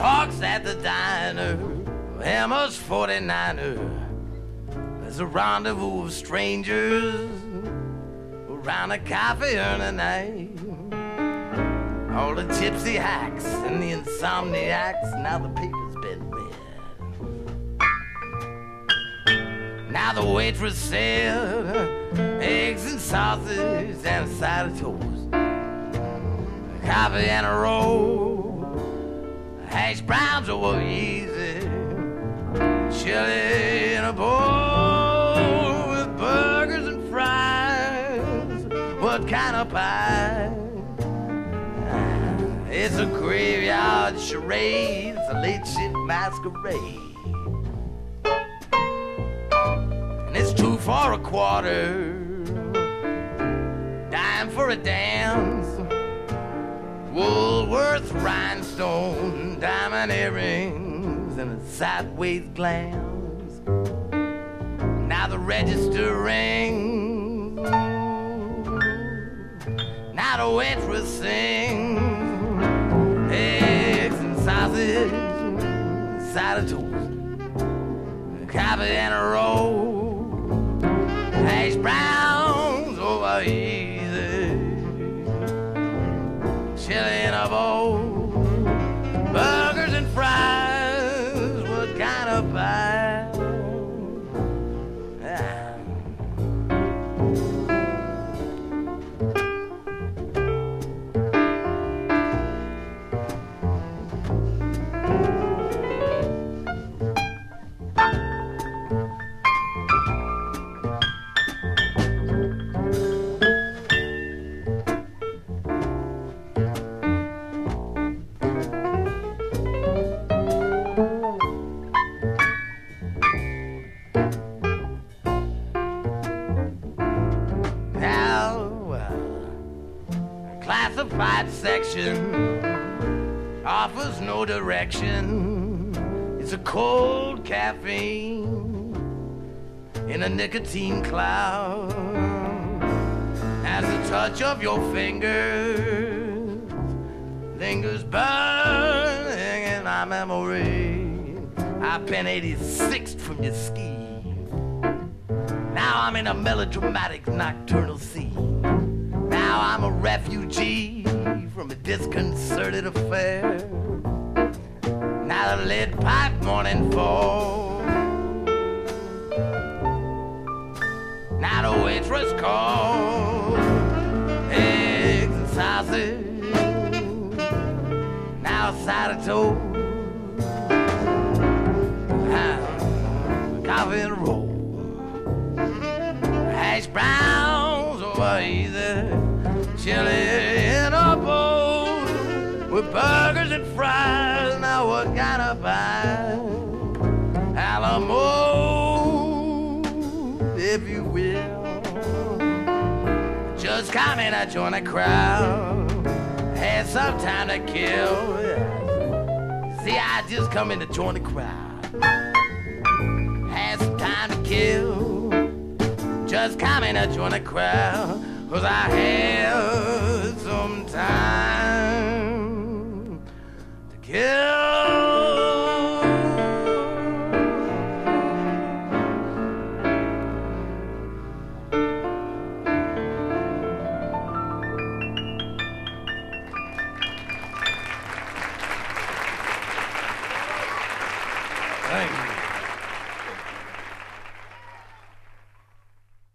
talks at the diner, Emma's 49er. There's a rendezvous of strangers around a cafe in the night. All the gypsy hacks and the insomniacs, now the paper's been read. Now the waitress said eggs and sausage and a side of toast, coffee and a roll, hash browns over easy, chili in a bowl with burgers and fries. What kind of pie? It's a graveyard charade, it's a late shift masquerade. And it's 2 for a quarter, dime for a dance, Woolworth rhinestone, diamond earrings, and a sideways glance. Now the register rings, now the waitress sings, eggs and sausage, side of toast, coffee and a roll, hash browns over easy, chili in a bowl, burgers and fries. What kind of pie? Classified section offers no direction. It's a cold caffeine in a nicotine cloud. As the touch of your fingers lingers burning in my memory, I've been 86th from your scheme. Now I'm in a melodramatic nocturnal scene. Now I'm a refugee from a disconcerted affair. Now the lead pipe morning fall. Now the waitress calls eggs and sausage. Now a side of toast, coffee and a roll, hash browns over easy, chili in a bowl with burgers and fries. Now what kind of pie? Alamo, if you will. Just come in and join the crowd. Had some time to kill. See, I just come in to join the crowd. Had some time to kill. Just come in and join the crowd. 'Cause I had some time to kill. Thank you.